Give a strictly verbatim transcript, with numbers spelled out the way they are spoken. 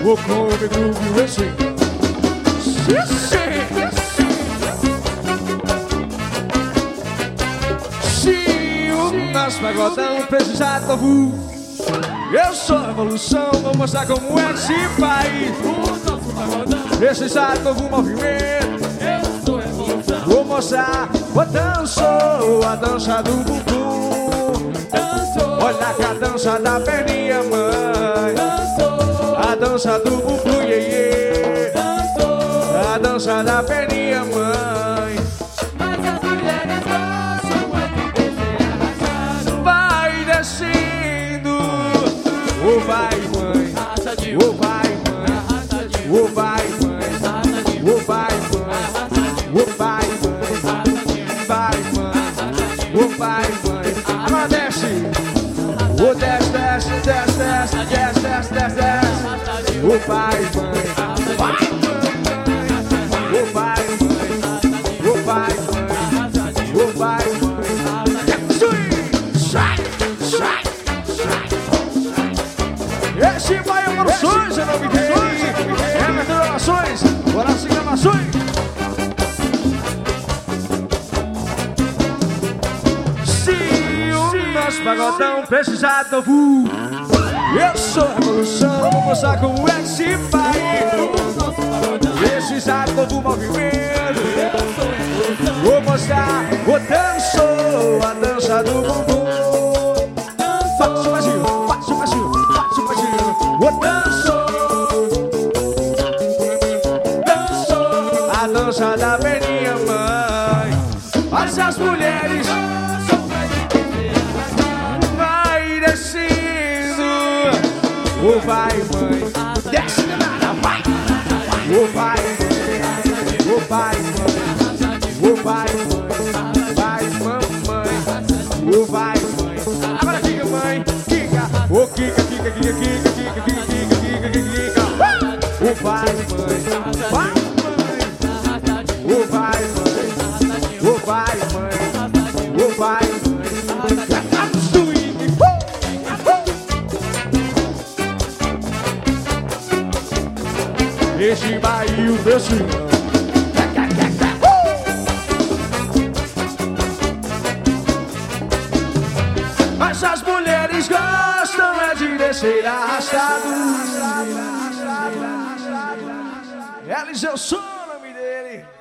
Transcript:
O come groove assim. Se o nosso pagodão precisar de novo, eu sou a evolução, vou mostrar como é que se faz. O nosso pagodão Precisar de novo movimento, eu sou a evolução. vou mostrar o danço, a dança do bumbum. Dançou, Olha que a dança da perninha, mãe. dançou, A dança do bumbum, iê, iê. dançou. A dança da perninha, mãe. Mas as mulheres gostam é de descer arrastado. Vai descendo. Ô vai, mãe. Arrasta de Ô vai, mãe. arrasta de Ô vai, mãe. arrasta de Ô vai, mãe. arrasta de Ô vai, mãe. arrasta de Vai, mãe. Ô vai, mãe. Agora desce. Ô desce, desce, desce, desce, desce, desce, desce, desce. Ô vai, mãe. Vai, mãe. Ô vai, mãe. Ô vai, mãe. Ô vai, mãe. Sai, sai, sai. Esse vai é Evoluções, é nome dele. É Emerson Gravações. Horácio Gravações. Se o nosso pagodão precisar de novo, eu sou a evolução, vou mostrar como é que se faz. Precisar de novo movimento, vou mostrar o danço, a dança do bumbum. Faço vazio, faço vazio, faço vazio. O danço, danço, a dança da perninha, mãe. Mas as mulheres vai descendo. Ô vai, mãe, desce nada, vai. Ô vai, mãe, ô vai, mãe, ô vai, mãe, vai, mamãe, ô vai, mãe. Agora fica, mãe, fica, ô kika, kika, kika, kika, kika, kika, kika, kika, kika. Ô vai, mãe, vai, mãe, ô vai, mãe, ô vai, mãe, ô vai, mãe. Esse Bahia desse mas as mulheres gostam é de descer arrastado. Elis, eu sou o nome dele.